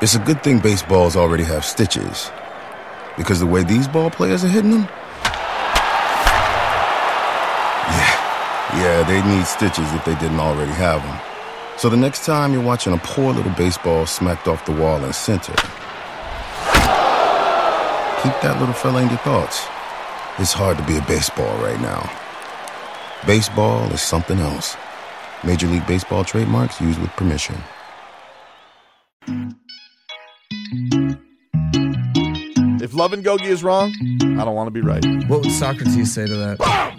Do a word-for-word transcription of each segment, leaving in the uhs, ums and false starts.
It's a good thing baseballs already have stitches, because the way these ball players are hitting them, yeah, yeah, they need stitches if they didn't already have them. So the next time you're watching a poor little baseball smacked off the wall in center, keep that little fella in your thoughts. It's hard to be a baseball right now. Baseball is something else. Major League Baseball trademarks used with permission. If Love and Gogi is wrong, I don't want to be right. What would Socrates say to that?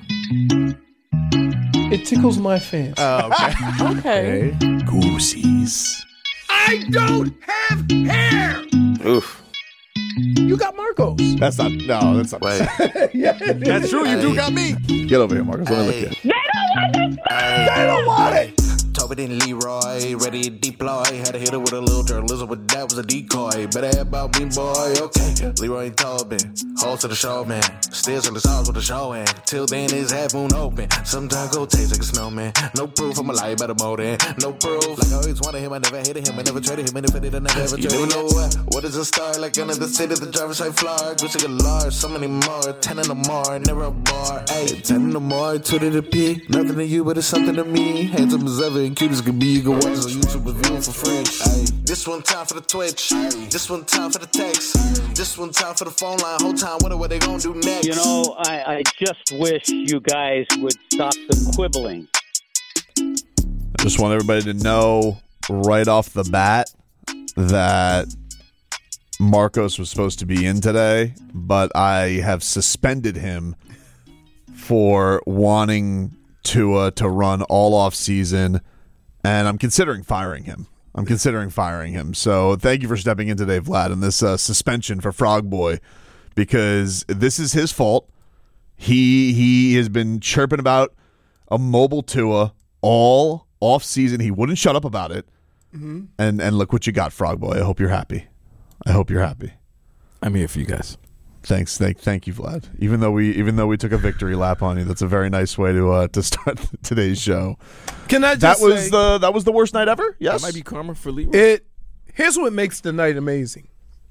It tickles my fancy. Oh, okay. Okay. Okay. Goosies. I don't have hair. Oof. You got Marcos. That's not, no, that's not. Wait. Yeah, That's true, you do got me. Get over here, Marcus. Let me look at you. they don't want it. Tobin and Leroy, ready to deploy. Had to hit it with a little journalism, but that was a decoy. Better have about me, boy. Okay. Leroy and Tobin, host of the show, man. Still on the stars with the show, and till then it's half moon open. Sometimes go taste like a snowman. No proof, I'm a lie about a motor. No proof. Like I always wanted him, I never hated him, I never traded him, and if I did, I never ever traded him. You know what? What is a star? Like under the city, the driver's side floor. Gucci a large, so many more. Ten in the more, never a bar. Hey, ten in the more, two to the P. Nothing to you, but it's something to me. Handsome as ever and cute as can be. You can watch us on YouTube review for free. Ay. This one time for the Twitch. This one time for the text. This one time for the phone line. Whole time, what are they gonna do next? You know, I, I just wish you guys would stop the quibbling. I just want everybody to know right off the bat that Marcos was supposed to be in today, but I have suspended him for wanting Tua to run all off season, and I'm considering firing him. I'm considering firing him. So thank you for stepping in today, Vlad, in this uh, suspension for Frog Boy, because this is his fault. He he has been chirping about a mobile Tua all off season. He wouldn't shut up about it. Mm-hmm. And and look what you got, Frog Boy. I hope you're happy. I hope you're happy. I'm here for you guys. Thanks, thank, thank you, Vlad. Even though we, even though we took a victory lap on you, that's a very nice way to uh, to start today's show. Can I just that was say, the that was the worst night ever? Yes, That might be karma for Leroy. it? Here's what makes the night amazing.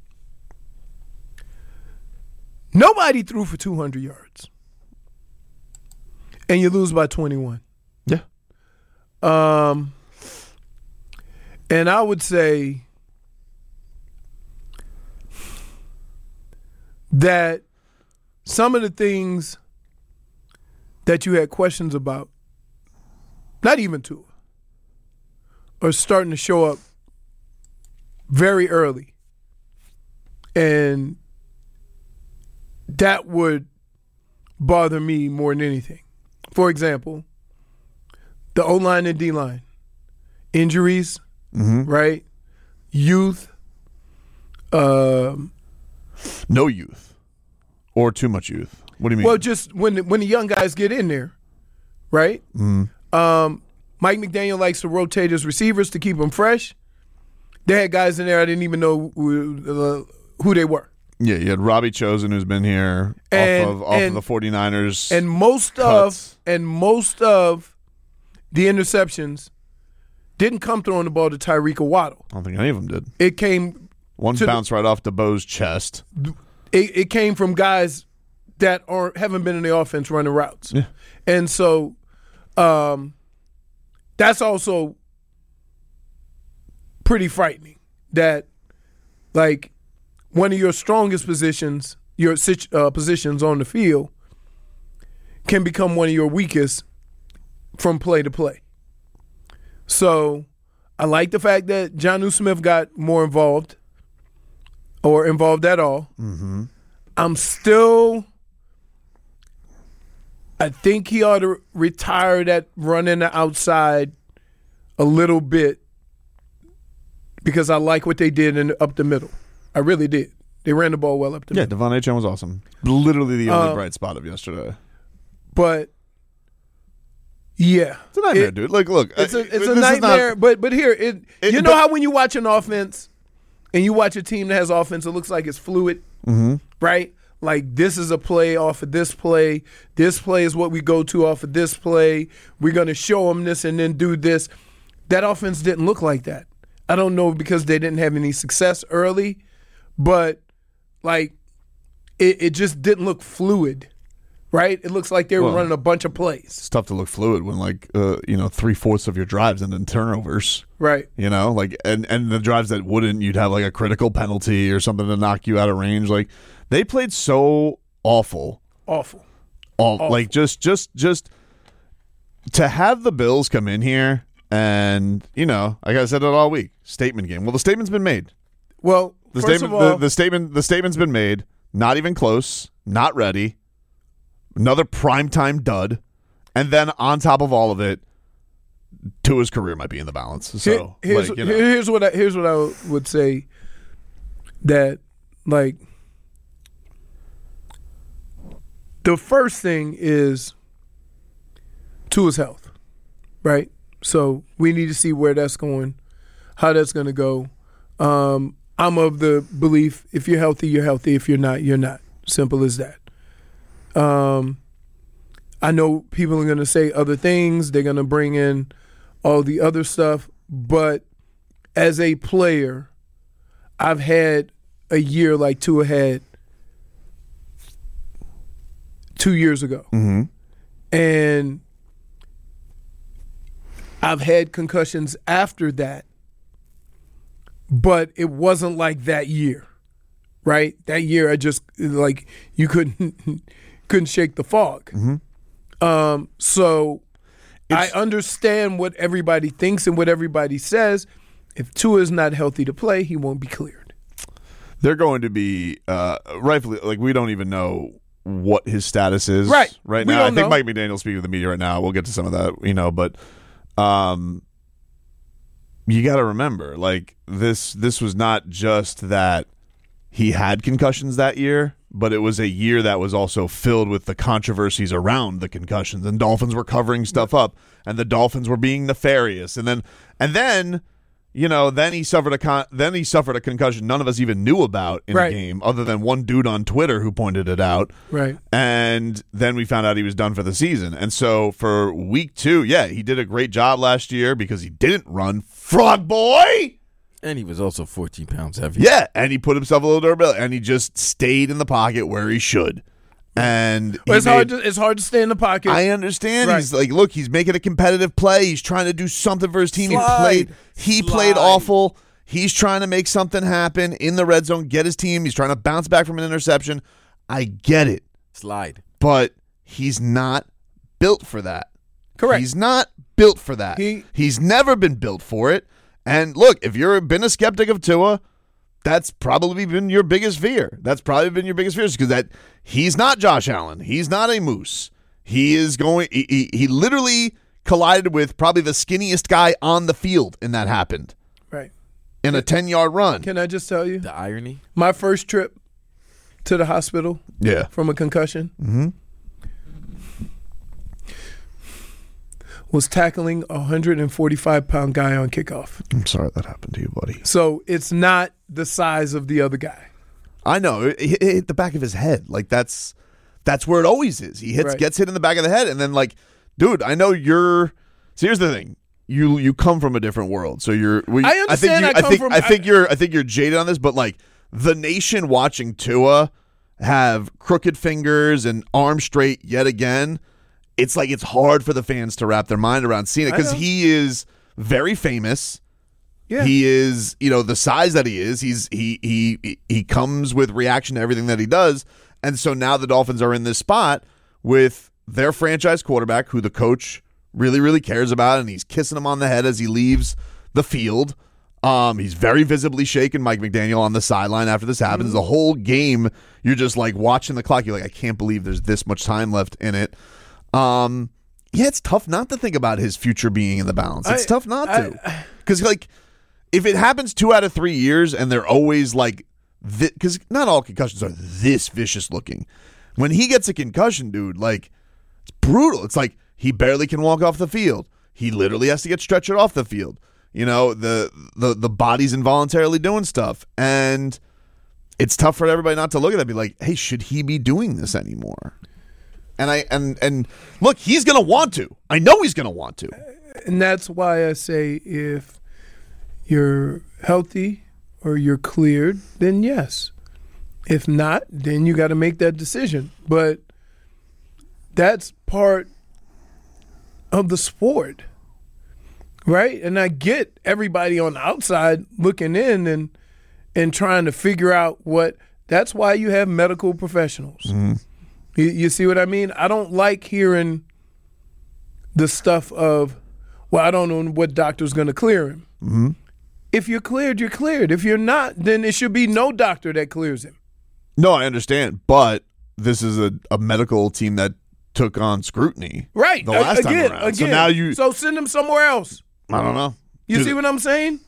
Nobody threw for two hundred yards, and you lose by twenty-one. Yeah. Um, and I would say that some of the things that you had questions about, not even Tua, are starting to show up very early. And that would bother me more than anything. For example, the O-line and D-line, injuries, mm-hmm. right? Youth, um, no youth or too much youth. What do you mean? well, just when the, when the young guys get in there, right? Mm-hmm. Um, Mike McDaniel likes to rotate his receivers to keep them fresh. They had guys in there I didn't even know who, uh, who they were. Yeah, you had Robbie Chosen, who's been here And- off of off and- of the 49ers. And most cuts. of and most of the interceptions didn't come throwing the ball to Tyreek or Waddle. I don't think any of them did. It came One to bounced right off DeBoe's chest. it, it came from guys that aren't haven't been in the offense running routes. Yeah. And so um, that's also pretty frightening that like one of your strongest positions, your sit- uh, positions on the field can become one of your weakest from play to play. So I like the fact that Jonnu Smith got more involved or involved at all. Mm-hmm. I'm still I think he ought to retire that running the outside a little bit because I like what they did in up the middle. I really did. They ran the ball well up the Yeah, middle. Devon Achane was awesome. Literally the only Uh, bright spot of yesterday. But yeah, It's a nightmare, It- dude. Like, look, It's a uh, it's this a is not- nightmare. but but here, it, It- you know but- how when you watch an offense and you watch a team that has offense, it looks like it's fluid, Mhm. right? Like this is a play off of this play. This play is what we go to off of this play. We're gonna show them this and then do this. That offense didn't look like that. I don't know because they didn't have any success early, but like it, it just didn't look fluid, right? It looks like they were Well, running a bunch of plays. It's tough to look fluid when like uh, you know three fourths of your drives end in turnovers. Right. You know, like and and the drives that wouldn't, you'd have like a critical penalty or something to knock you out of range. Like they played so awful, Awful. all Awful. like just just just to have the Bills come in here and you know, like I said it all week, statement game. Well, the statement's been made. Well, The first statement, of all, the, the statement, the statement's been made. Not even close. Not ready. Another primetime dud, and then on top of all of it, Tua's career might be in the balance. So Here- here's, like, you know. here- here's what I, here's what I would say. That like the first thing is Tua's health, right? So we need to see where that's going, how that's going to go. Um, I'm of the belief if you're healthy, you're healthy. If you're not, you're not. Simple as that. Um, I know people are going to say other things. They're going to bring in all the other stuff. But as a player, I've had a year like Tua had two years ago. Mm-hmm. And I've had concussions after that. But it wasn't like that year, right? That year, I just like you couldn't couldn't shake the fog. Mm-hmm. Um, so It's- I understand what everybody thinks and what everybody says. If Tua is not healthy to play, he won't be cleared. They're going to be uh, rightfully like we don't even know what his status is Right. right We now. I don't think know. Mike McDaniel's speaking to the media right now. We'll get to some of that, you know, but um, you got to remember, like this this was not just that he had concussions that year, but it was a year that was also filled with the controversies around the concussions, and Dolphins were covering stuff up, and the Dolphins were being nefarious, and then and then you know then he suffered a con- then he suffered a concussion none of us even knew about in Right. a game, other than one dude on Twitter who pointed it out, Right. and then we found out he was done for the season. And so for week two, yeah, he did a great job last year because he didn't run, frog boy. And he was also fourteen pounds heavy. Yeah, and he put himself a little durability, and he just stayed in the pocket where he should. And But he it's hard. made- To, it's hard to stay in the pocket. I understand. Right. He's like, look, he's making a competitive play. He's trying to do something for his team. Slide. He played. He played Slide. awful. He's trying to make something happen in the red zone, get his team. He's trying to bounce back from an interception. I get it, Slide. but he's not built for that. Correct. He's not built for that. He- He's never been built for it. And look, if you've been a skeptic of Tua, that's probably been your biggest fear. That's probably been your biggest fear, because that he's not Josh Allen. He's not a moose. He is going. He, he, he literally collided with probably the skinniest guy on the field, and that happened right. in a ten-yard run. Can I just tell you, The irony. my first trip to the hospital Yeah. from a concussion Mm-hmm. was tackling a one hundred forty-five pound guy on kickoff. I'm sorry that happened to you, buddy. So it's not the size of the other guy. I know it, it hit the back of his head. Like that's that's where it always is. He hits, Right. gets hit in the back of the head, and then like, dude, I know you're. So here's the thing: you you come from a different world, so you're. We, I understand I I think you, I come think from- I think I- you're I think you're jaded on this, but like the nation watching Tua have crooked fingers and arms straight yet again. It's like it's hard for the fans to wrap their mind around seeing it, I because know. he is very famous. Yeah. He is, you know, the size that he is. He's he he he comes with reaction to everything that he does, and so now the Dolphins are in this spot with their franchise quarterback, who the coach really really cares about, and he's kissing him on the head as he leaves the field. Um, he's very visibly shaken Mike McDaniel on the sideline after this happens. The whole game, you're just like watching the clock. You're like, I can't believe there's this much time left in it. Um, yeah, it's tough not to think about his future being in the balance. It's I- tough not I- to, because like if it happens two out of three years and they're always like, because not all concussions are this vicious looking. When he gets a concussion, dude, like it's brutal. It's like he barely can walk off the field. He literally has to get stretchered off the field. You know, the the the body's involuntarily doing stuff, and it's tough for everybody not to look at that and be like, hey, should he be doing this anymore? And I and and look, he's gonna want to. I know he's gonna want to. And that's why I say if you're healthy or you're cleared, then yes. If not, then you got to make that decision. But that's part of the sport, right? And I get everybody on the outside looking in and and trying to figure out what. That's why you have medical professionals. Mm-hmm. You, you see what I mean? I don't like hearing the stuff of, well, I don't know what doctor's going to clear him. Mm-hmm. If you're cleared, you're cleared. If you're not, then it should be no doctor that clears him. No, I understand, but this is a, a medical team that took on scrutiny, right? The last again, time around. Again. So now you, so send him somewhere else. I don't know. You Dude, see what I'm saying?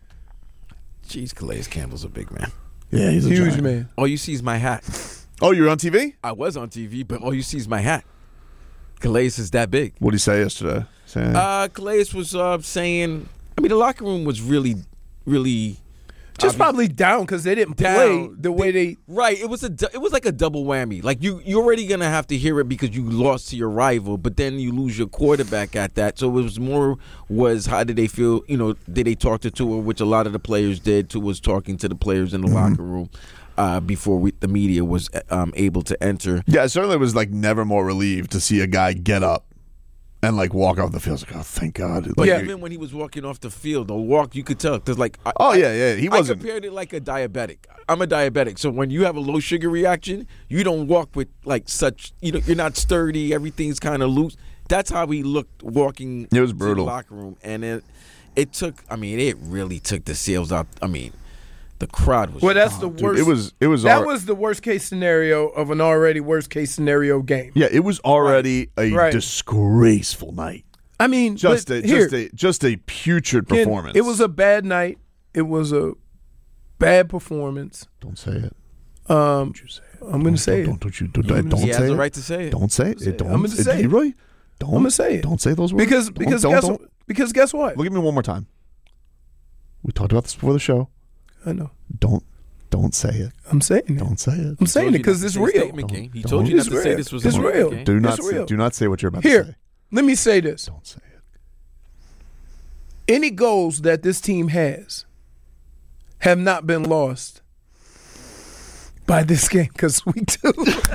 Jeez, Calais Campbell's a big man. Yeah, he's a huge giant. man. All you see is my hat. Oh, you were on T V? I was on T V, but all you see is my hat. Calais is that big. What did he say yesterday? Saying, Uh, Calais was uh, saying, I mean, the locker room was really, really Just obvi- probably down because they didn't down. play the way they. Right. It was a du- it was like a double whammy. Like you you're already gonna have to hear it because you lost to your rival, but then you lose your quarterback at that. So it was more was how did they feel? You know, did they talk to Tua, which a lot of the players did. Tua was talking to the players in the Mm-hmm. locker room uh, before we, the media was um, able to enter. yeah, I certainly was like never more relieved to see a guy get up and like walk off the field. I was like, oh, thank God. But Like, even when he was walking off the field, the walk you could tell because like I, oh yeah, yeah, he I wasn't. compared it like a diabetic. I'm a diabetic, so when you have a low sugar reaction, you don't walk with like such. You know, you're not sturdy. Everything's kind of loose. That's how he looked walking. It was to brutal. the locker room, and it it took. I mean, it really took the seals out. I mean, the crowd was. Well, that's the Dude, worst. it was. It was. That al- was the worst case scenario of an already worst case scenario game. Yeah, it was already a Right. disgraceful night. I mean, Just but a here, just a just a putrid again, performance. It was a bad night. It was a bad performance. Don't say it. Um, You say it. I'm going to say don't, it. Don't, don't you don't, I'm gonna don't he say has it. the right to say it. Don't say it. say it. Don't. I'm gonna it- say it. Leroy, don't. I'm gonna say it. Don't say those words. Because Don't- because don't, guess don't. because guess what? Look at me one more time. We talked about this before the show. I know. Don't don't say it. I'm saying it. Don't say it. I'm saying it because Told it's you not to say real. statement game. He Don't- told you not It's to say real. this was It's a real. game. Do not It's say, real. do not say what you're about to Here, say. let me say this. Don't say it. Any goals that this team has have not been lost by this game because we do.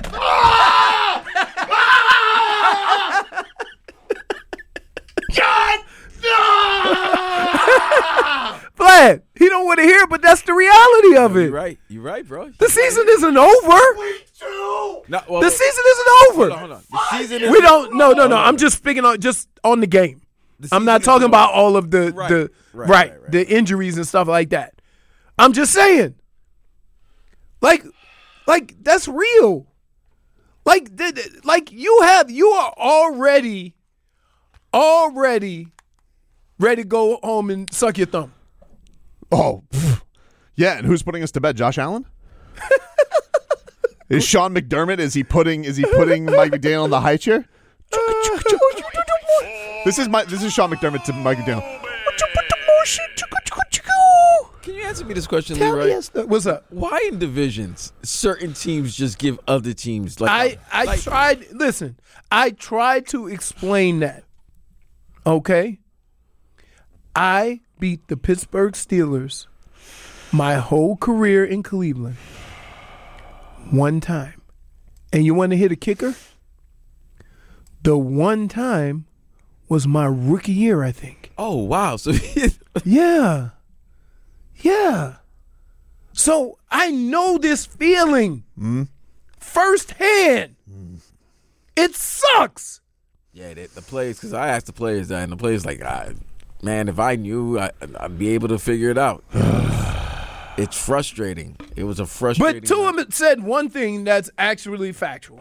Vlad, he don't want to hear it, but that's the reality of You're it. right. You're right, bro. The season isn't over. No, well, The season isn't over. Hold on, hold on. The season is We don't. No, no, no. I'm just speaking on just on the game. The I'm not season talking is about over. all of the Right, the right, right, right, right. the injuries and stuff like that. I'm just saying, like, like that's real. Like, th- th- like you have you are already, already ready to go home and suck your thumb. Oh, pff. Yeah. And who's putting us to bed? Josh Allen? Is Sean McDermott? Is he putting? Is he putting Mike McDaniel in the high chair? This is my. This is Sean McDermott to Mike McDaniel. Can you answer me this question, Tell me Leroy? yes, th- What's up? Why in divisions certain teams just give other teams like I I like, tried. Listen, I tried to explain that. Okay. I beat the Pittsburgh Steelers my whole career in Cleveland one time. And you want to hit a kicker? The one time was my rookie year, I think. Oh wow! So Yeah. Yeah. So I know this feeling firsthand. It sucks. yeah, the, the players because I asked the players that, and the players like, ah, man, if I knew, I, I'd be able to figure it out. It's frustrating. It was a frustrating. But to him, said one thing that's actually factual.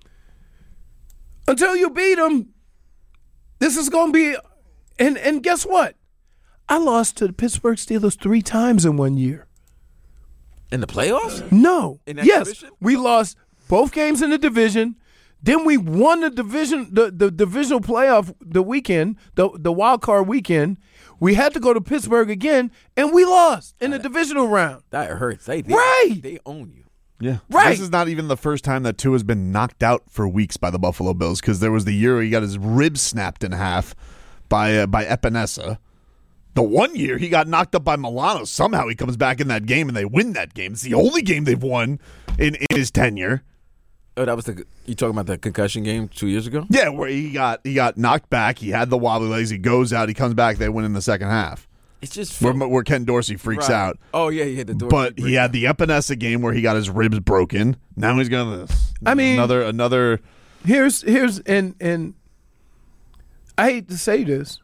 Until you beat them, this is going to be. And, and guess what? I lost to the Pittsburgh Steelers three times in one year. in the playoffs. No. In that Yes, division? we lost both games in the division. Then we won the division, the, the divisional playoff the weekend, the the wild card weekend. We had to go to Pittsburgh again, and we lost in the divisional round. That hurts. They, they Right. They own you. Yeah. Right. This is not even the first time that Tua has been knocked out for weeks by the Buffalo Bills, because there was the year he got his ribs snapped in half by uh, by Epinesa. The one year he got knocked up by Milano. Somehow he comes back in that game and they win that game. It's the only game they've won in, in his tenure. Oh, that was the you talking about the concussion game two years ago? Yeah, where he got he got knocked back. He had the wobbly legs. He goes out. He comes back. They win in the second half. It's just Where, where Ken Dorsey freaks Right. out. Oh yeah, yeah. The Dorsey But he had the Epinesa game where he got his ribs broken. Now he's got this. I mean- another another. Here's here's and and I hate to say this,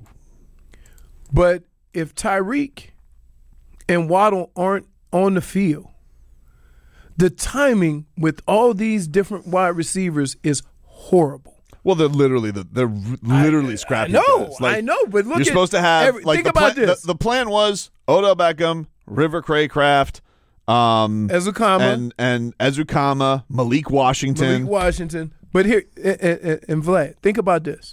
but if Tyreek and Waddle aren't on the field, the timing with all these different wide receivers is horrible. Well, they're literally the, they're literally scrappy. I know, guys. Like, I know, but look you're at supposed to have every- like think the about plan, this. The, the plan was Odell Beckham, River Craycraft, um, Ezukama. and and Ezukama, Malik Washington. Malik Washington. But here, and, and, and Vlad, think about this.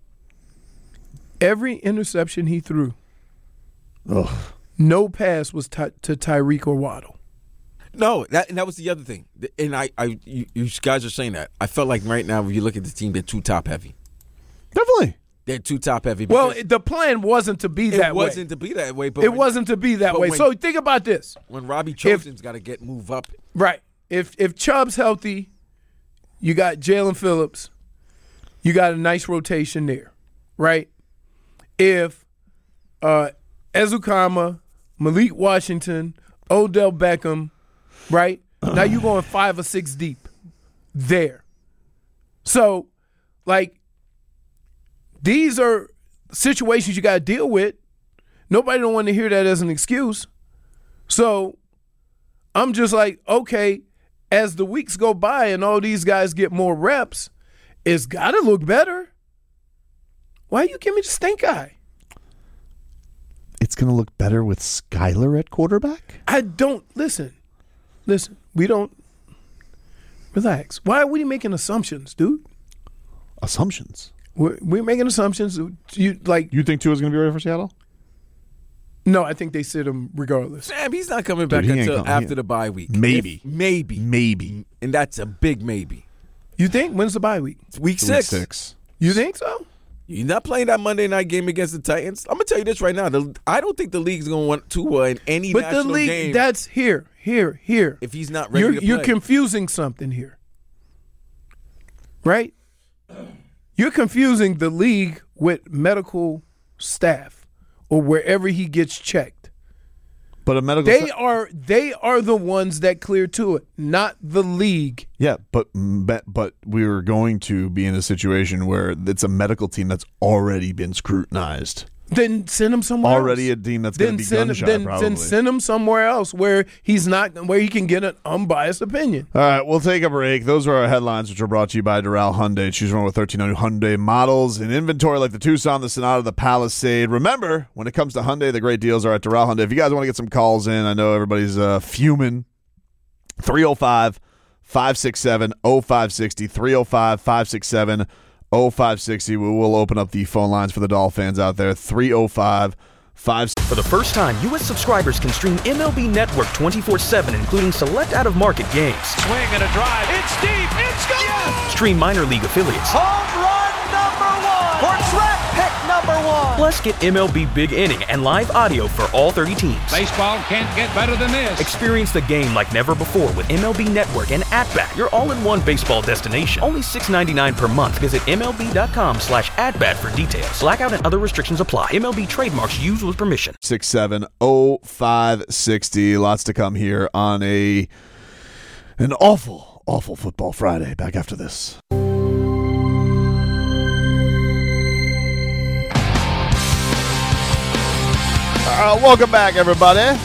Every interception he threw, Ugh. no pass was ty- to Tyreek or Waddle. No, that and that was the other thing. And I, I, you, you guys are saying that. I felt like right now, when you look at the team, they're too top heavy. Definitely. They're too top heavy. Well, because it- the plan wasn't to be it that way. wasn't to be that way. But It when, wasn't to be that but way. when- So think about this. when Robbie Chosen's got to get move up. Right. If if Chubb's healthy, you got Jalen Phillips, you got a nice rotation there. Right? If uh, Ezukama, Malik Washington, Odell Beckham, right? Now you're going five or six deep there. So, like, these are situations you got to deal with. Nobody don't want to hear that as an excuse. So, I'm just like, okay, as the weeks go by and all these guys get more reps, it's got to look better. Why you give me the stink eye? It's going to look better with Skyler at quarterback? I don't listen. Listen, we don't relax. Why are we making assumptions, dude? Assumptions. We're, we're making assumptions. You like? You think Tua's going to be ready for Seattle? No, I think they sit him regardless. Sam, he's not coming back Dude, he ain't until coming. after He- the bye week. Maybe. If- maybe. Maybe. And that's a big maybe. You think? When's the bye week? It's week Week six. six. You think so? You're not playing that Monday night game against the Titans. I'm gonna tell you this right now. The, I don't think the league's gonna want Tua in any But the national league, game that's here, here, here. if he's not ready You're to play. you're confusing something here, right? You're confusing the league with medical staff or wherever he gets checked. But a medical. They sta- are they are the ones that clear to it, not the league. yeah, but but but we were going to be in a situation where it's a medical team that's already been scrutinized. Then send him somewhere. Already else. a team that's going Then to be send gun shy, then, probably. then send him somewhere else where he's not where he can get an unbiased opinion. All right, we'll take a break. Those are our headlines, which are brought to you by Doral Hyundai. Choose one with thirteen hundred Hyundai models in inventory like the Tucson, the Sonata, the Palisade. Remember, when it comes to Hyundai, the great deals are at Doral Hyundai. If you guys want to get some calls in, I know everybody's uh, fuming. three oh five, five six seven, oh five six oh, three oh five, five six seven, oh five six oh. We will open up the phone lines for the Doll fans out there. three oh five, five six seven. For the first time, U S subscribers can stream M L B Network twenty-four seven, including select out-of-market games. Swing and a drive. It's deep. It's gone. Stream minor league affiliates. Home run number one. Or draft pick number one. Plus, get M L B Big Inning and live audio for all thirty teams. Baseball can't get better than this. Experience the game like never before with M L B Network and At-Bat, your all-in-one baseball destination. Only six dollars and ninety-nine cents per month. Visit M L B dot com slash at-bat for details. Blackout and other restrictions apply. M L B trademarks used with permission. six seven oh five six oh. Lots to come here on a an awful, awful football Friday. Back after this. Uh, welcome back, everybody.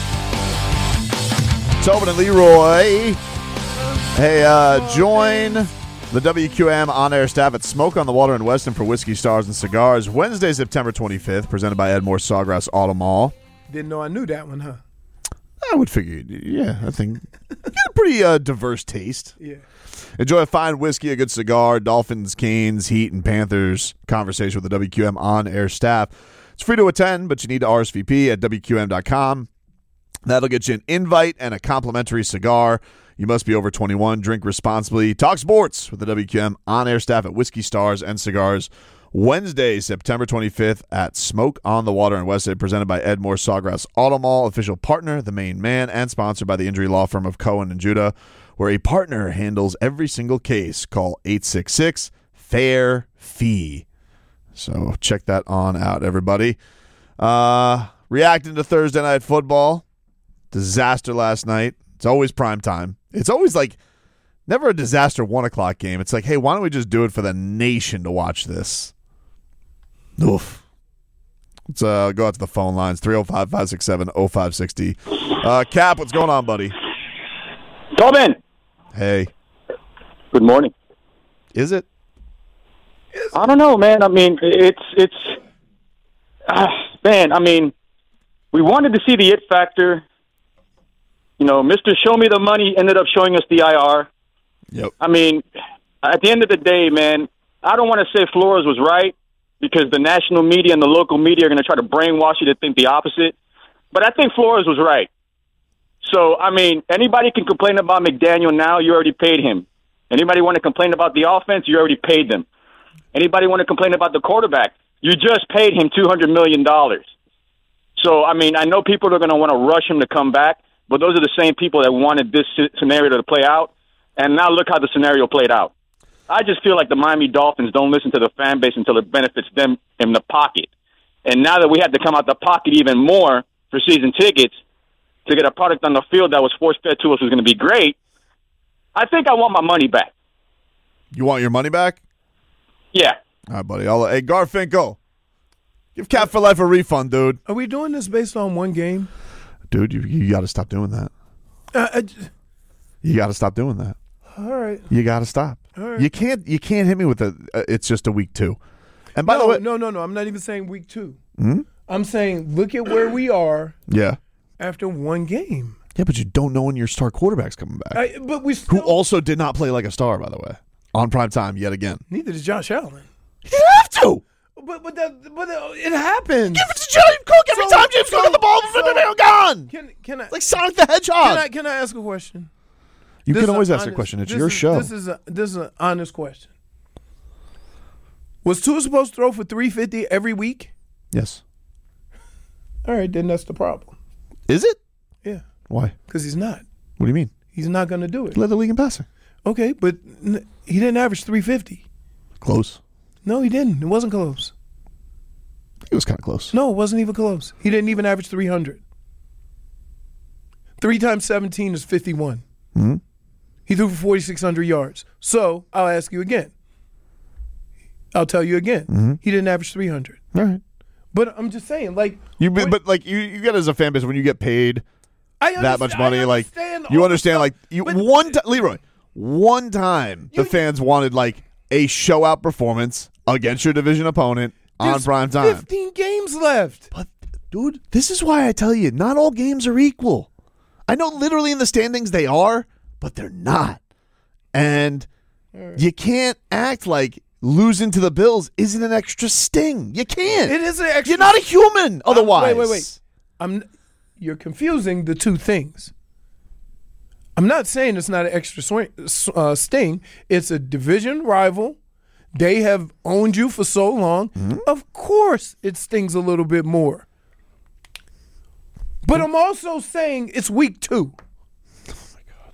Tobin and Leroy. Hey, uh, join the W Q M on-air staff at Smoke on the Water in Weston for Whiskey, Stars, and Cigars. Wednesday, September twenty-fifth, presented by Edmore Sawgrass Auto Mall. Didn't know I knew that one, huh? I would figure, you'd- yeah, I think you got a pretty uh, diverse taste. Yeah. Enjoy a fine whiskey, a good cigar, Dolphins, Canes, Heat, and Panthers conversation with the W Q M on-air staff. It's free to attend, but you need to R S V P at W Q M dot com. That'll get you an invite and a complimentary cigar. You must be over twenty-one. Drink responsibly. Talk sports with the W Q M on-air staff at Whiskey, Stars, and Cigars. Wednesday, September twenty-fifth at Smoke on the Water in Westside, presented by Edmore Sawgrass Auto Mall, official partner, the main man, and sponsored by the injury law firm of Cohen and Judah, where a partner handles every single case. Call eight six six, FAIR, FEE. So check that on out, everybody. Uh, reacting to Thursday Night Football. Disaster last night. It's always prime time. It's always like never a disaster one o'clock game. It's like, hey, why don't we just do it for the nation to watch this? Oof. Let's uh, go out to the phone lines. three oh five, five six seven, oh five six oh. Uh, Cap, what's going on, buddy? Tobin. Hey. Good morning. Is it? I don't know, man. I mean, it's, it's, uh, man, I mean, we wanted to see the it factor. You know, Mister Show Me the Money ended up showing us the I R. Yep. I mean, at the end of the day, man, I don't want to say Flores was right because the national media and the local media are going to try to brainwash you to think the opposite. But I think Flores was right. So, I mean, anybody can complain about McDaniel now. You already paid him. Anybody want to complain about the offense? You already paid them. Anybody want to complain about the quarterback? You just paid him two hundred million dollars. So, I mean, I know people are going to want to rush him to come back, but those are the same people that wanted this scenario to play out. And now look how the scenario played out. I just feel like the Miami Dolphins don't listen to the fan base until it benefits them in the pocket. And now that we had to come out the pocket even more for season tickets to get a product on the field that was force-fed to us was going to be great, I think I want my money back. You want your money back? Yeah. All right, buddy. I'll, hey, Garfinkel, give Cap for Life a refund, dude. Are we doing this based on one game? Dude, you, you got to stop doing that. Uh, I, You got to stop doing that. all right. You got to stop. All right. You can't. You can't hit me with a. Uh, it's just a week two. And by no, the way, no, no, no. I'm not even saying week two. Hmm? I'm saying look at where we are yeah, after one game. yeah, but you don't know when your star quarterback's coming back. I, but we still, Who also did not play like a star, by the way, on prime time yet again. neither did Josh Allen. You didn't have to. But but that, but uh, it happens. Give it to James Cook every So- time James so- Cook got the ball. so- So, gone. Can can I Like Sonic the Hedgehog. can I can I ask a question? you This can is always ask honest- a question. It's this your is- show. This is a this is an honest question. Was Tua supposed to throw for three fifty every week? Yes. All right, then that's the problem. Is it? Yeah, Why? because he's not. What do you mean? He's not going to do it. Led the league in passing. Okay, but n- he didn't average three fifty. Close. No, he didn't. It wasn't close. It was kind of close. No, it wasn't even close. He didn't even average three hundred. Three times seventeen is fifty-one. Mm-hmm. He threw for forty-six hundred yards. So I'll ask you again. I'll tell you again. Mm-hmm. He didn't average three hundred. All right. But I'm just saying, like, You but, when- but like you, you get as a fan base when you get paid I that understand- much money, I like understand you all understand, the like stuff, you but- one time, Leroy, one time the You- fans wanted like a show out performance against your division opponent on There's prime time. fifteen games left. But dude, this is why I tell you, not all games are equal. I know literally in the standings they are, but they're not. And you can't act like losing to the Bills isn't an extra sting. You can't. It is an extra. You're not a human otherwise. Wait, wait, wait. I'm. You're confusing the two things. I'm not saying it's not an extra swing, uh, sting. It's a division rival. They have owned you for so long. Mm-hmm. Of course, it stings a little bit more. But I'm also saying it's week two. Oh my god.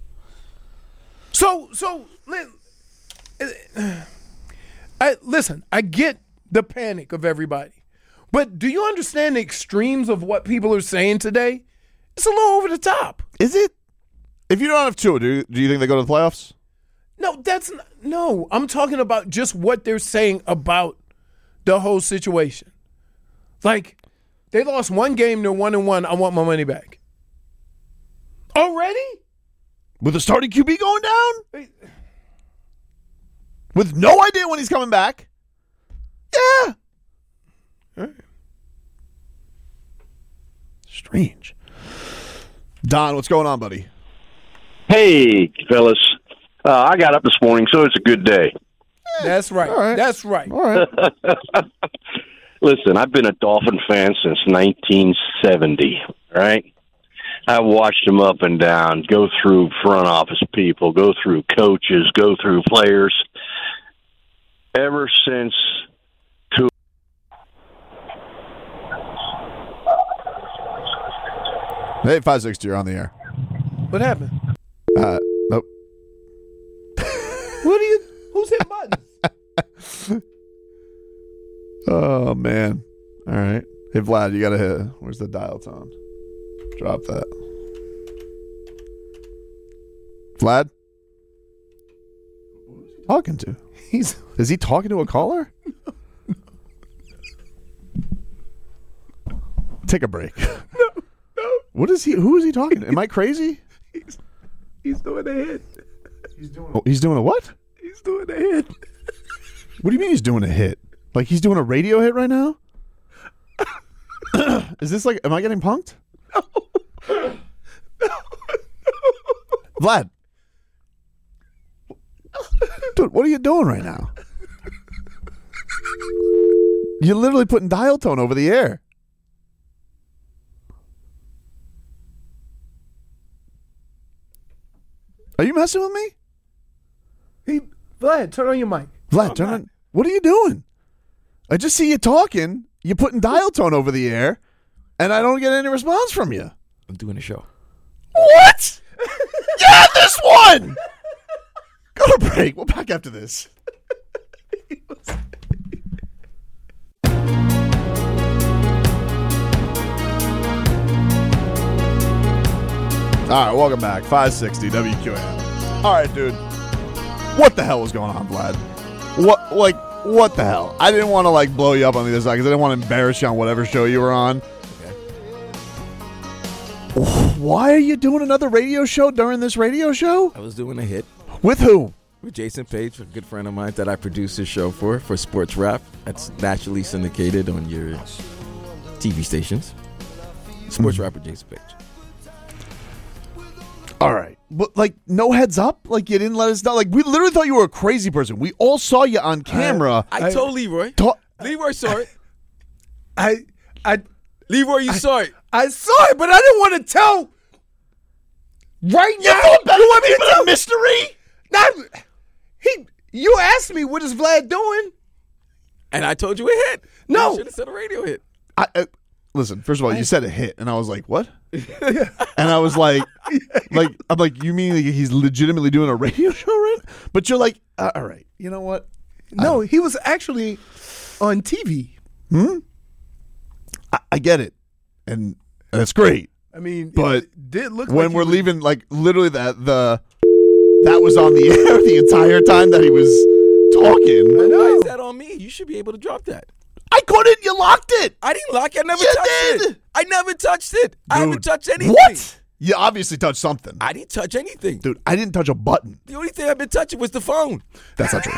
So, so, li- I listen. I get the panic of everybody. But do you understand the extremes of what people are saying today? It's a little over the top. Is it? If you don't have two, do you, do you think they go to the playoffs? No, that's not, no. I'm talking about just what they're saying about the whole situation. Like, they lost one game, they're one and one. I want my money back. Already? With the starting Q B going down? With no idea when he's coming back? Yeah. All right. Strange. Don, what's going on, buddy? Hey, fellas. Uh, I got up this morning, so it's a good day. That's right. All right. That's right. All right. Listen, I've been a Dolphin fan since nineteen seventy, right? I've watched them up and down, go through front office people, go through coaches, go through players. Ever since Hey, five sixty, you're on the air. What happened? Uh, nope. What are you? Who's hitting buttons? Oh, man. All right. Hey, Vlad, you got to hit. Where's the dial tone? Drop that. Vlad? Who's he talking to? He's Is he talking to a caller? Take a break. no, no. What is he? Who is he talking to? Am I crazy? He's, he's doing a hit. He's doing. Oh, he's doing a what? He's doing a hit. What do you mean he's doing a hit? Like he's doing a radio hit right now? Is this like? Am I getting punked? No. No. Vlad. Dude, what are you doing right now? You're literally putting dial tone over the air. Are you messing with me? He, Vlad, turn on your mic. Vlad, turn on. What are you doing? I just see you talking. You're putting dial tone over the air, and I don't get any response from you. I'm doing a show. What? Yeah, this one! Go to break. We'll back after this. All right, welcome back. five sixty W Q A M. All right, dude. What the hell was going on, Vlad? What, like, what the hell? I didn't want to, like, blow you up on the other side because I didn't want to embarrass you on whatever show you were on. Okay. Why are you doing another radio show during this radio show? I was doing a hit. With who? With Jason Page, a good friend of mine that I produce his show for, for Sports Rap. That's naturally syndicated on your T V stations. Sports mm-hmm. Rap with Jason Page. All right. But, like, no heads up? Like, you didn't let us know? Like, we literally thought you were a crazy person. We all saw you on camera. I, I, I told Leroy. Ta- Leroy saw it. I, I, Leroy, you I, saw it. I saw it, but I didn't want to tell right you now. Thought better you want me to tell a mystery? Not, he, you asked me, what is Vlad doing? And I told you a hit. No. You should have said a radio hit. I, uh, listen, first of all, I, you said a hit, and I was like, what? And I was like, like, I'm like, you mean like he's legitimately doing a radio show, right? But you're like, uh, all right, you know what? No, he was actually on T V. Hmm? I, I get it. And that's great. I mean, but it did look when like we're was, leaving, like, literally that, the, that was on the air the entire time that he was talking. I know. Why is that on me? You should be able to drop that. I couldn't. You locked it. I didn't lock it. I never you touched did. it. I never touched it. Dude, I haven't touched anything. What? You obviously touched something. I didn't touch anything. Dude, I didn't touch a button. The only thing I've been touching was the phone. That's not true.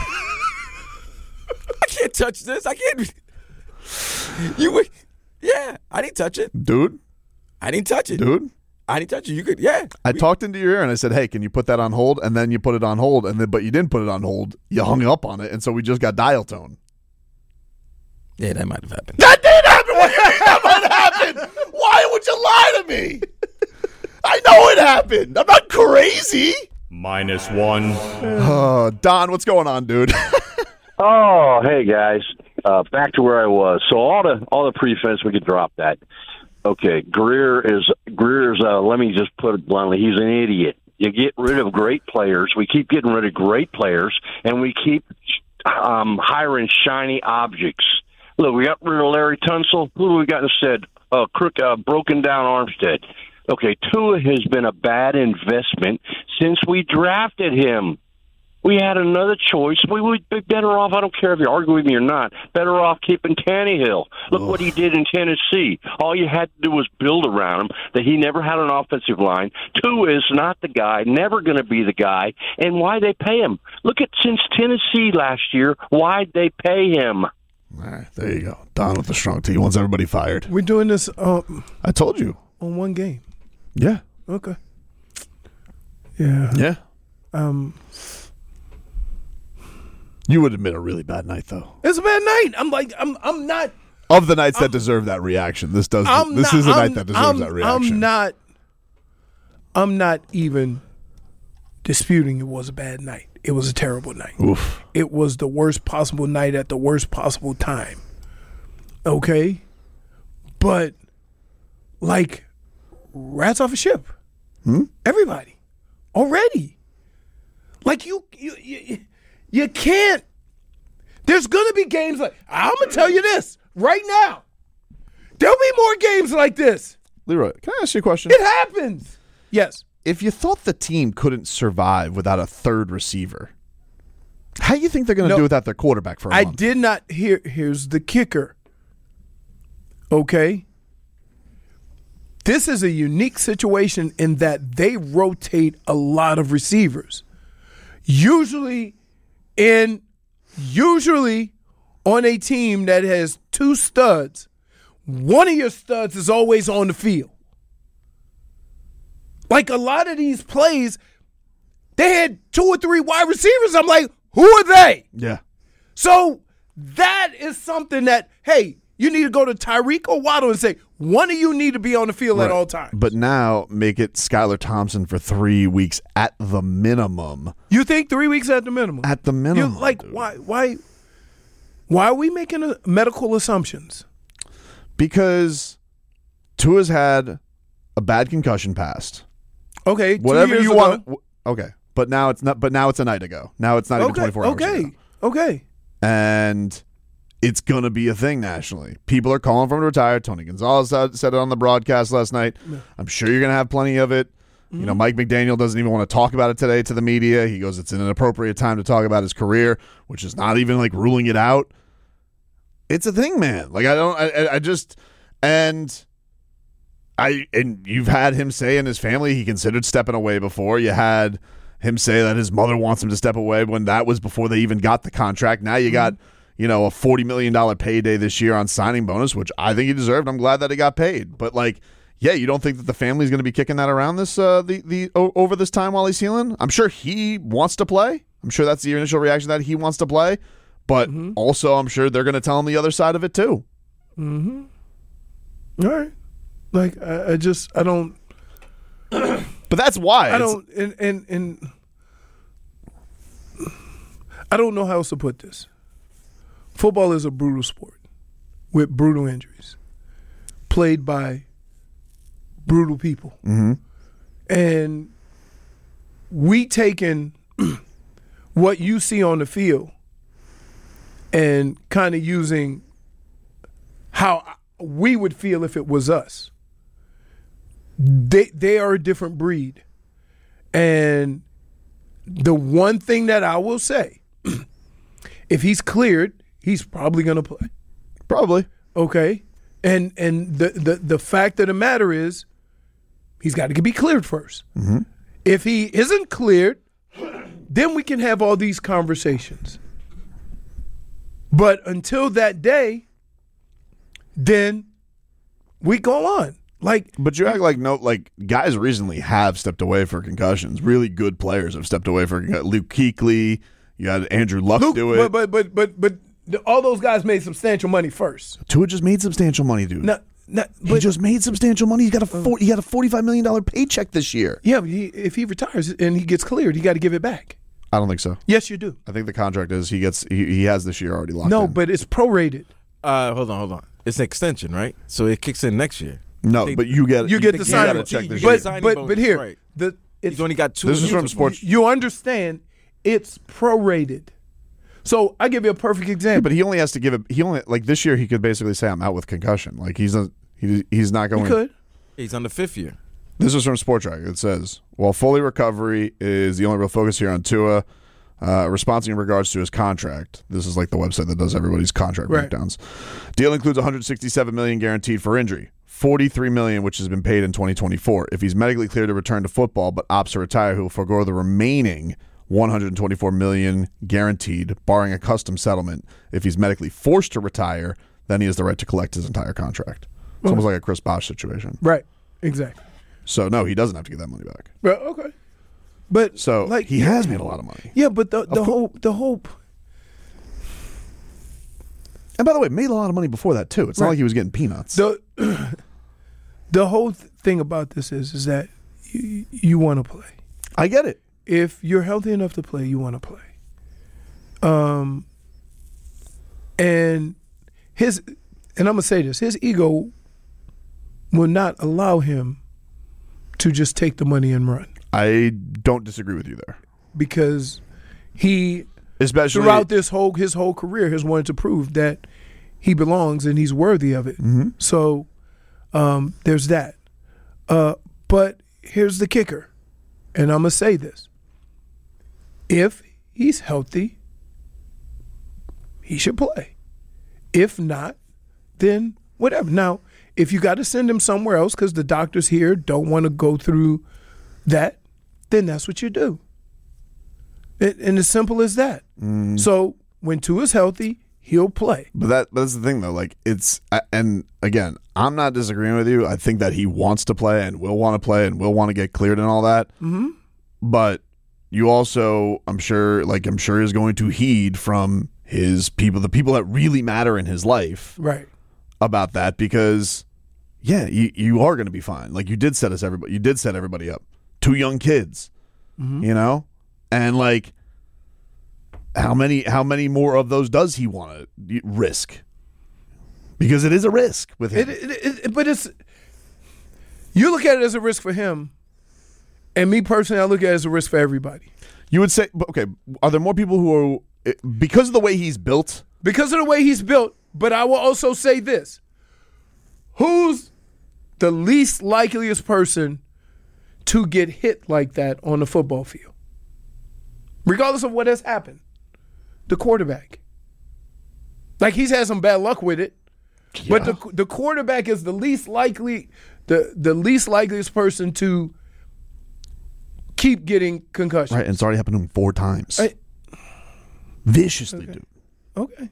I can't touch this. I can't. You would. Yeah, I didn't touch it. Dude. I didn't touch it. Dude. I didn't touch it. You could, yeah. I we, talked into your ear and I said, hey, can you put that on hold? And then you put it on hold, and then but you didn't put it on hold. You hung up on it, and so we just got dial tone. Yeah, that might have happened. That did happen. What do you mean that might happen? Why would you lie to me? I know it happened. I'm not crazy. Minus one. Uh, Don, what's going on, dude? Oh, hey guys. Uh, back to where I was. So all the all the pre-fence, we could drop that. Okay, Greer is Greer's. Uh, let me just put it bluntly. He's an idiot. You get rid of great players. We keep getting rid of great players, and we keep um, hiring shiny objects. Look, we got rid of Larry Tunsil. Who do we got instead? Uh, Crook, uh, broken down Armstead. Okay, Tua has been a bad investment since we drafted him. We had another choice. We would be better off, I don't care if you argue with me or not, better off keeping Tannehill. Look what he did in Tennessee. All you had to do was build around him, that he never had an offensive line. Tua is not the guy, never going to be the guy. And why they pay him? Look at since Tennessee last year, why'd they pay him? All right, there you go. Don with the strong T wants everybody fired. We're doing this. Uh, I told you. On one game. Yeah. Okay. Yeah. Yeah. Um. You would admit a really bad night, though. It's a bad night. I'm like, I'm, I'm not. Of the nights I'm, that deserve that reaction, this does. I'm this not, is a I'm, night that deserves I'm, that reaction. I'm not. I'm not even disputing it was a bad night. It was a terrible night. Oof. It was the worst possible night at the worst possible time. Okay? But, like, rats off a ship. Hmm? Everybody. Already. Like, you, you, you, you can't. There's going to be games like, I'm going to tell you this right now. There'll be more games like this. Leroy, can I ask you a question? It happens. Yes. If you thought the team couldn't survive without a third receiver, how do you think they're going to No, do without their quarterback for a I month? did not hear. Here's the kicker. Okay. This is a unique situation in that they rotate a lot of receivers. Usually in usually on a team that has two studs, one of your studs is always on the field. Like a lot of these plays, they had two or three wide receivers. I'm like, who are they? Yeah. So that is something that, hey, you need to go to Tyreek or Waddle and say, one of you need to be on the field at Right. all times. But now make it Skylar Thompson for three weeks at the minimum. You think three weeks at the minimum? At the minimum. You like why why why are we making a, medical assumptions? Because Tua's had a bad concussion past. Okay, two Whatever years you ago. want. w- Okay. But now it's not but now it's a night ago. Now it's not even Okay, twenty-four hours okay, ago. okay. And it's going to be a thing nationally. People are calling for him to retire. Tony Gonzalez said said it on the broadcast last night. I'm sure you're going to have plenty of it. You know, Mike McDaniel doesn't even want to talk about it today to the media. He goes, it's an inappropriate time to talk about his career, which is not even like ruling it out. It's a thing, man. Like, I don't, I, I just, and I, and you've had him say in his family he considered stepping away before. You had him say that his mother wants him to step away when that was before they even got the contract. Now you got, you know, a forty million dollars payday this year on signing bonus, which I think he deserved. I'm glad that he got paid. But, like, yeah, you don't think that the family's going to be kicking that around this uh, the the o- over this time while he's healing? I'm sure he wants to play. I'm sure that's the initial reaction, that he wants to play. But Mm-hmm. also, I'm sure they're going to tell him the other side of it too. Mm-hmm. All right. Like, I, I just, I don't. But that's why. I It's- don't, and, and, and I don't know how else to put this. Football is a brutal sport with brutal injuries, played by brutal people. Mm-hmm. And we taking what you see on the field and kind of using how we would feel if it was us. They they are a different breed. And the one thing that I will say, if he's cleared, he's probably going to play. Probably. Okay. And and the, the, the fact of the matter is, he's got to be cleared first. Mm-hmm. If he isn't cleared, then we can have all these conversations. But until that day, then we go on. Like, but you act like no, like guys recently have stepped away for concussions. Really good players have stepped away for concussions. Luke Kuechly, you had Andrew Luck Luke, do it. but but but but but the, all those guys made substantial money first. Tua just made substantial money, dude. No, no, he but, just made substantial money. He got a four, he got a forty-five million dollars paycheck this year. Yeah, but he, if he retires and he gets cleared, he got to give it back. I don't think so. Yes, you do. I think the contract is he gets he, he has this year already locked No, in. but it's prorated. Uh, hold on, hold on. It's an extension, right? So it kicks in next year. No, They- but you get You get the you signing gotta check this you year. get But signing but bonus, but here, right. the it's He's only got two. This is years from of- Sports. you understand it's prorated. So I give you a perfect Yeah, example. but he only has to give it. He only like this year. He could basically say, "I'm out with concussion." Like he's a, he, he's not going. He could. He's on the fifth year. This is from Sport Track. It says, while fully recovery is the only real focus here on Tua, uh, responding in regards to his contract. This is like the website that does everybody's contract Right. breakdowns. Deal includes one hundred sixty-seven million dollars guaranteed for injury, forty-three million dollars which has been paid in twenty twenty-four. If he's medically cleared to return to football but opts to retire, he will forego the remaining one hundred twenty-four million dollars guaranteed, barring a custom settlement. If he's medically forced to retire, then he has the right to collect his entire contract. It's almost like a Chris Bosh situation. Right. Exactly. So no, he doesn't have to get that money back. Well, okay. But So like he has made a lot of money. Yeah, but the the whole the whole And by the way, made a lot of money before that too. It's not Right. like he was getting peanuts. the the whole th- thing about this is is that you, you want to play. I get it. If you're healthy enough to play, you want to play. Um, and his, and I'm gonna say this: his ego will not allow him to just take the money and run. I don't disagree with you there. Because he, especially throughout this whole his whole career, has wanted to prove that he belongs and he's worthy of it. Mm-hmm. So um, there's that. Uh, but here's the kicker, and I'm going to say this. If he's healthy, he should play. If not, then whatever. Now, if you got to send him somewhere else because the doctors here don't want to go through that, then that's what you do. It, and as simple as that. Mm. So when Tua's healthy, he'll play. But that but that's the thing, though. Like, it's – and, again, I'm not disagreeing with you. I think that he wants to play and will want to play and will want to get cleared and all that. Mm-hmm. But you also, I'm sure, like, I'm sure is going to heed from his people, the people that really matter in his life. Right. About that because, yeah, you, you are going to be fine. Like, you did set us everybody. You did set everybody up. Two young kids, mm-hmm. you know? And, like, how many how many more of those does he want to risk? Because it is a risk with him. It, it, it, but it's you look at it as a risk for him, and me personally, I look at it as a risk for everybody. You would say, okay, are there more people who are, because of the way he's built? Because of the way he's built, but I will also say this. Who's the least likeliest person to get hit like that on the football field? Regardless of what has happened. The quarterback. Like, he's had some bad luck with it. Yeah. But the the quarterback is the least likely the, the least likeliest person to keep getting concussions. Right, and it's already happened to him four times. I, Viciously, okay. dude. Okay.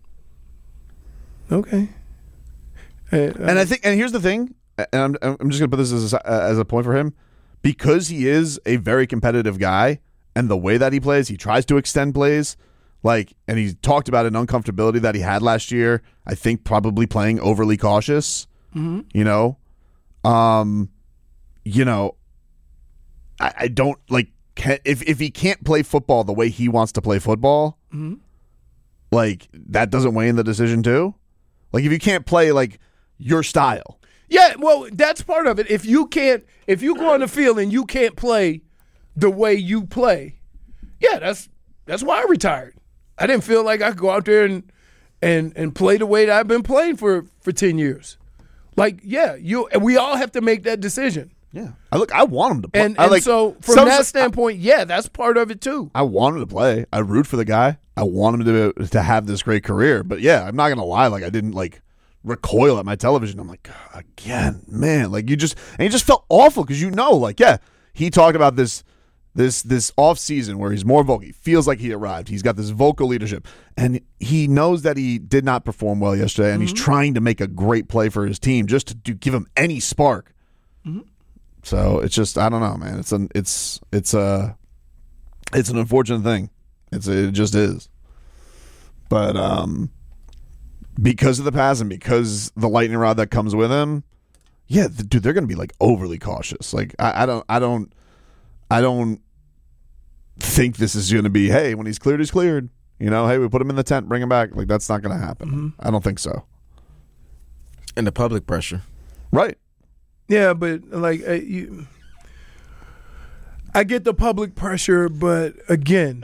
Okay. Uh, and I think, and here's the thing, and I'm I'm just gonna put this as a, as a point for him, because he is a very competitive guy, and the way that he plays, he tries to extend plays, like, and he talked about an uncomfortability that he had last year. I think probably playing overly cautious. Mm-hmm. You know, um, you know, I, I don't like can, if if he can't play football the way he wants to play football, mm-hmm. like that doesn't weigh in the decision too. Like, if you can't play like your style. Yeah, well, that's part of it. If you can't, if you go on the field and you can't play the way you play, yeah, that's that's why I retired. I didn't feel like I could go out there and and and play the way that I've been playing for, for ten years. Like, yeah, you and we all have to make that decision. Yeah, I look, I want him to play. And, I and like, so from some, that standpoint, yeah, that's part of it too. I want him to play. I root for the guy. I want him to to have this great career. But yeah, I'm not gonna lie. Like, I didn't like recoil at my television. I'm like, God, again, man. Like, you just and he just felt awful because you know, like, yeah, he talked about this this this off season where he's more vocal. He feels like he arrived. He's got this vocal leadership, and he knows that he did not perform well yesterday, and mm-hmm. he's trying to make a great play for his team just to do, give him any spark. Mm-hmm. So it's just, I don't know, man. It's an it's it's a it's an unfortunate thing. It's it just is. But um, because of the pass and because the lightning rod that comes with him, yeah, the, dude, they're going to be like overly cautious. Like I, I don't I don't I don't think this is going to be, hey, when he's cleared, he's cleared. You know, hey, we put him in the tent, bring him back. Like, that's not going to happen. Mm-hmm. I don't think so. And the public pressure, right? Yeah, but like uh, you, I get the public pressure, but again,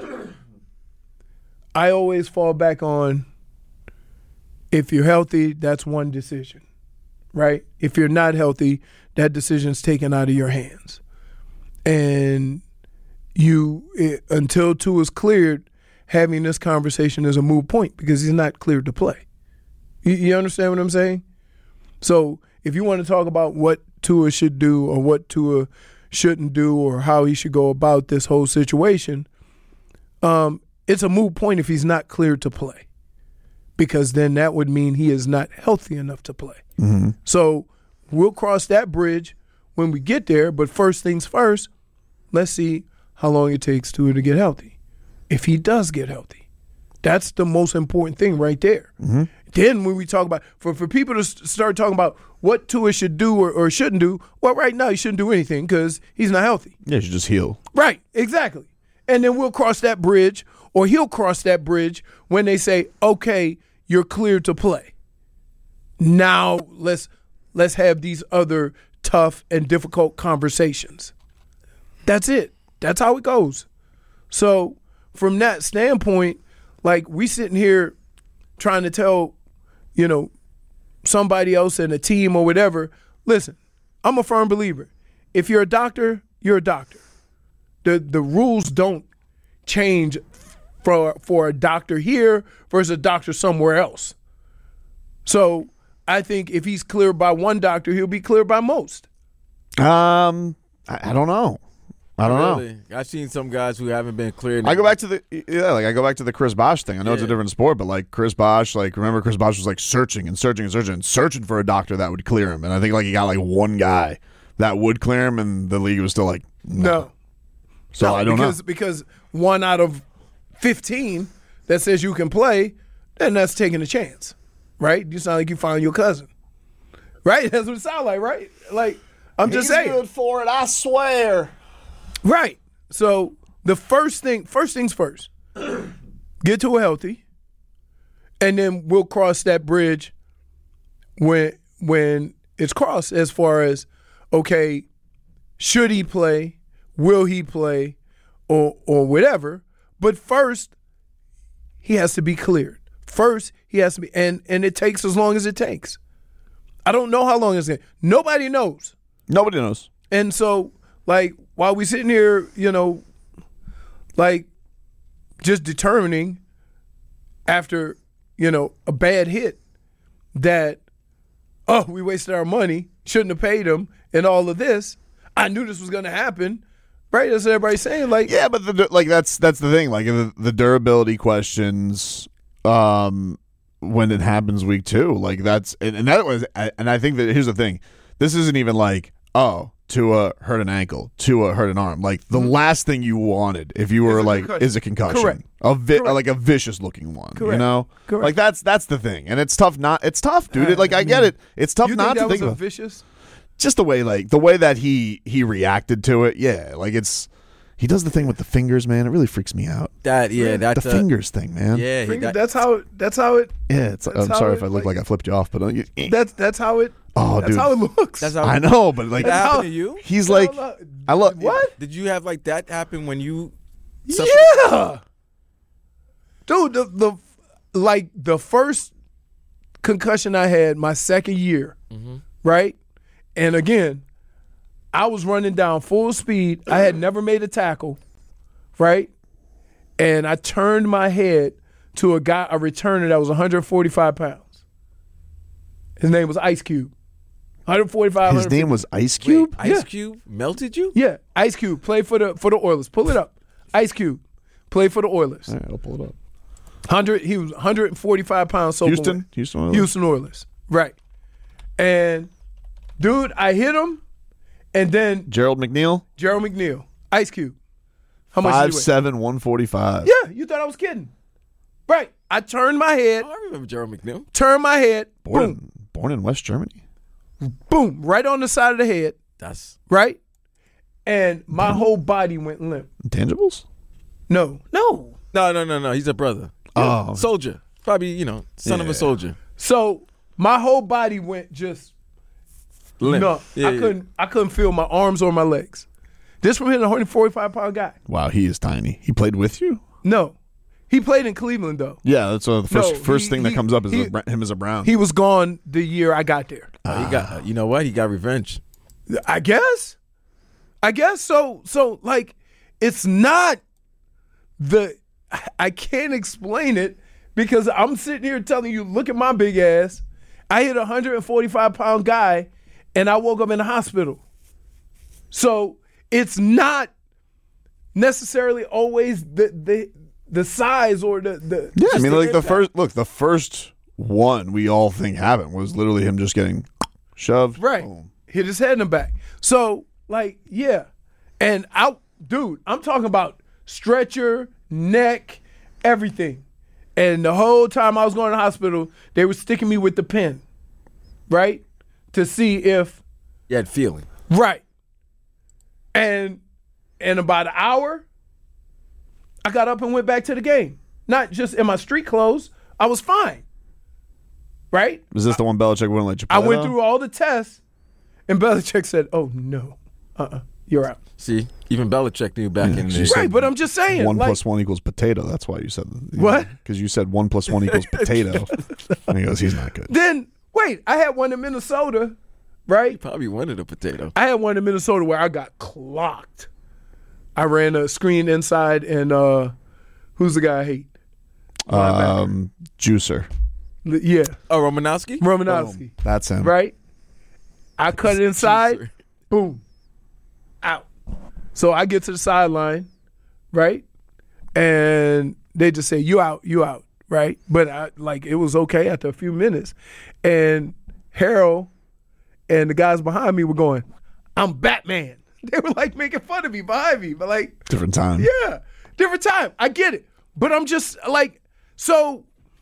I always fall back on if you're healthy, that's one decision, right? If you're not healthy, that decision's taken out of your hands. And you, it, until two is cleared, having this conversation is a moot point because he's not cleared to play. You, you understand what I'm saying? So if you want to talk about what Tua should do or what Tua shouldn't do or how he should go about this whole situation, um, it's a moot point if he's not cleared to play, because then that would mean he is not healthy enough to play. Mm-hmm. So we'll cross that bridge when we get there, but first things first, let's see how long it takes Tua to get healthy. If he does get healthy, that's the most important thing right there. Mm-hmm. Then when we talk about, for, for people to start talking about what Tua should do or, or shouldn't do, well, right now he shouldn't do anything because he's not healthy. Yeah, he should just heal. Right, exactly. And then we'll cross that bridge, or he'll cross that bridge when they say, okay, you're cleared to play. Now let's let's have these other tough, and difficult conversations. That's it. That's how it goes. So from that standpoint, like we sitting here trying to tell, you know, somebody else in a team or whatever, listen, I'm a firm believer. If you're a doctor, you're a doctor. The the rules don't change for for a doctor here versus a doctor somewhere else. So I think if he's cleared by one doctor, he'll be cleared by most. Um, I, I don't know. I don't really? know. I've seen some guys who haven't been cleared. I go back to the yeah, like I go back to the Chris Bosh thing. I know Yeah. it's a different sport, but like Chris Bosh, like remember Chris Bosh was like searching and searching and searching and searching for a doctor that would clear him, and I think like he got like one guy that would clear him, and the league was still like no. No. So No, I don't because, know Because one out of fifteen that says you can play, then that's taking a chance, right? You sound like you found your cousin, right? That's what it sounds like, right? Like I'm just saying. good for it, I swear. Right. So the first thing, first things first, get to a healthy, and then we'll cross that bridge when when it's crossed. As far as okay, should he play? Will he play? Or or whatever. But first, he has to be cleared. First, he has to be, and and it takes as long as it takes. I don't know how long it's going to. Nobody knows. Nobody knows. And so, like, while we sitting here, you know, like, just determining after, you know, a bad hit that, oh, we wasted our money, shouldn't have paid him, and all of this, I knew this was going to happen, right? That's what everybody's saying. Like, Yeah, but the, like that's that's the thing. Like the, the durability questions, um, when it happens week two, like that's and, and that was and I think that here's the thing. This isn't even like oh Tua hurt an ankle, Tua hurt an arm. Like the mm-hmm. last thing you wanted if you were a like concussion. is a concussion, Correct. a vi- Correct. like a vicious looking one. Correct. You know, Correct. like that's that's the thing, and it's tough. Not it's tough, dude. It, like I get it. It's tough you not think that to was think a about. vicious? Just the way like the way that he he reacted to it. Yeah, like it's. He does the thing with the fingers, man. It really freaks me out. That yeah, that's the a, fingers thing, man. Yeah, he- Finger- that- that's how. That's how it. Yeah, it's, That's I'm how sorry it, if I look like- like I flipped you off, but uh, you, That's that's how it. Oh, that's dude. how it looks. That's how I know, but like that how- happened to you. he's like, No, no. I love What? Did you have like that happen when you? Yeah, dude. The, the like the first concussion I had my second year, Mm-hmm. right? And again, I was running down full speed. I had never made a tackle, right? And I turned my head to a guy, a returner that was one hundred forty-five pounds. His name was Ice Cube. one forty-five. His name was Ice Cube. Ice Yeah. Cube melted you? Yeah, Ice Cube played for the for the Oilers. Pull it up. Ice Cube played for the Oilers. All right, I'll pull it up. Hundred. He was one hundred forty-five pounds. soaking Houston, wet. Houston, Oilers. Houston Oilers. Right. And dude, I hit him, and then Gerald McNeil, Gerald McNeil, Ice Cube. How much? five did he weigh? seven, one forty five. Yeah, you thought I was kidding. Right. I turned my head, Oh, I remember Gerald McNeil. turned my head, Born boom, in, born in West Germany. boom, right on the side of the head, That's right? And my whole body went limp. Intangibles. No, no. no, no, no, no. He's a brother. Oh, Soldier, probably you know, son of Yeah. a soldier. So my whole body went just Limp. no. Yeah, I yeah. couldn't. I couldn't feel my arms or my legs. This from hitting a one hundred forty-five pound guy. wow, he is tiny. He played with you. No, he played in Cleveland though. Yeah, that's uh, the first No, first he- thing that he- comes up is he- a, Bra- him as a Brown. He was gone the year I got there. Oh, he got. You know what? He got revenge. I guess. I guess so. So like, it's not the. I can't explain it because I'm sitting here telling you, look at my big ass. I hit a one hundred forty-five pound guy, and I woke up in the hospital. So it's not necessarily always the the the size or the the. yeah, I just mean, like the impact. first look, the first one we all think happened was literally him just getting shoved. Right. Boom. Hit his head in the back. So, like, yeah. And out, dude, I'm talking about stretcher, neck, everything. And the whole time I was going to the hospital, they were sticking me with the pen, right? To see if, You had feeling. right. And in about an hour, I got up and went back to the game. Not just in my street clothes. I was fine. Right? Was this the one Belichick wouldn't let you play? I went though? through all the tests, And Belichick said, "Oh no, uh-uh, you're out." See, even Belichick knew back Yeah, in you the said Right, but I'm just saying. One like, plus one equals potato. That's why you said that. What? Because you said one plus one equals potato. And he goes, he's not good. Then wait, I had one in Minnesota, right? He probably wanted a potato. I had one in Minnesota where I got clocked. I ran a screen inside, and uh, who's the guy I hate? Um, Juicer. L- Yeah, Oh, Romanowski? Romanowski. That's him. Right? I cut it inside, boom, out. So I get to the sideline, right? And they just say, "You out, you out," right? But I, like it was okay after a few minutes. And Harold and the guys behind me were going, "I'm Batman." They were like making fun of me behind me, but like Different time. yeah, different time. I get it. But I'm just like, so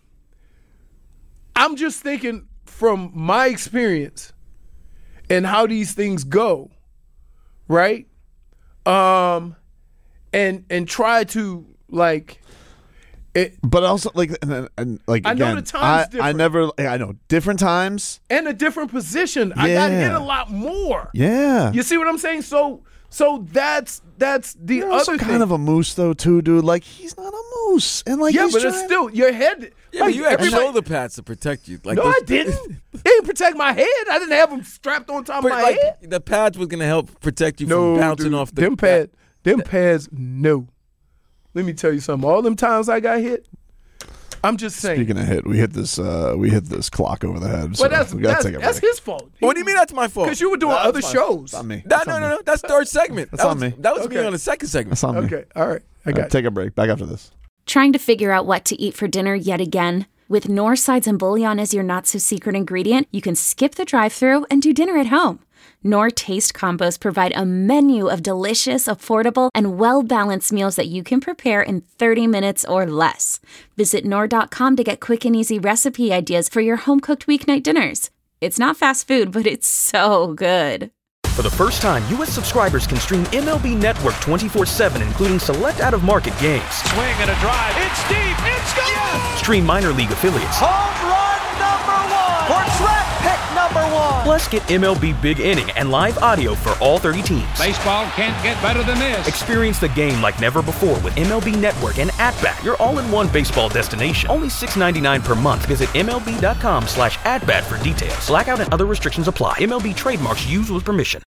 I'm just thinking from my experience and how these things go, right? Um, and and try to like, it, But also, like, and, and like I know again, the time's I, I different. never, I know different times. and a different position. I got hit Yeah. a lot more. Yeah. You see what I'm saying? So so that's that's the You're other also thing. kind of a moose, though, too, dude. Like, he's not a moose, and like, yeah, he's but it's trying- still your head. Yeah, like, but you had everybody- shoulder pads to protect you. Like No, those- I didn't. They didn't protect my head. I didn't have them strapped on top But of my like, head. the pads was gonna help protect you No, from bouncing dude. off the them pad, them pads. No, let me tell you something. All them times I got hit, I'm just saying. Speaking of hit, we hit this, uh, we hit this clock over the head. So Well, that's we gotta that's, take a that's break. his fault. What do you mean that's my fault? Because you were doing Nah, other that's fine. shows. That's on me. That, That's no, on no, me. no. That's third segment. That's that on was, me. That was me Okay. on the second segment. That's on me. Okay, all right, I All got right, take a break. Back after this. Trying to figure out what to eat for dinner yet again? With Knorr sides and bouillon as your not-so-secret ingredient, you can skip the drive-thru and do dinner at home. Knorr Taste Combos provide a menu of delicious, affordable, and well-balanced meals that you can prepare in thirty minutes or less. Visit Knorr dot com to get quick and easy recipe ideas for your home-cooked weeknight dinners. It's not fast food, but it's so good. For the first time, U S subscribers can stream M L B Network twenty-four seven, including select out-of-market games. Swing and a drive. It's deep. It's gone. Stream minor league affiliates. Home run number one. Portrait pick number one. Plus, get M L B Big Inning and live audio for all thirty teams. Baseball can't get better than this. Experience the game like never before with M L B Network and At-Bat, your all-in-one baseball destination. Only six ninety-nine per month. Visit M L B dot com slash at bat for details. Blackout and other restrictions apply. M L B trademarks used with permission.